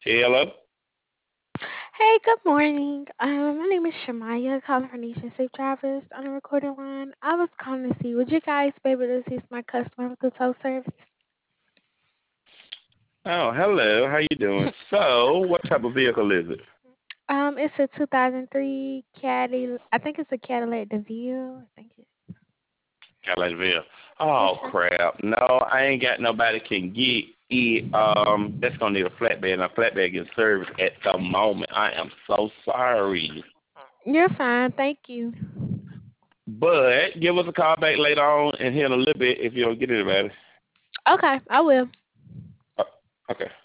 Hello. Hey, good morning. My name is Shamaya, calling for Nation Safe Drivers on the recording line. I was calling to see, would you guys be able to assist my customer with the tow service? Oh, hello. How you doing? So, what type of vehicle is it? It's a 2003 Caddy. I think it's a Cadillac DeVille. I think it. Cadillac. Yes, Oh sir. crap! No, I ain't got nobody can get it. That's gonna need a flatbed, and a flatbed gets serviced at the moment. I am so sorry, You're fine. Thank you. but give us a call back later on and here in a little bit if you don't get anybody. Okay, I will. Uh, okay.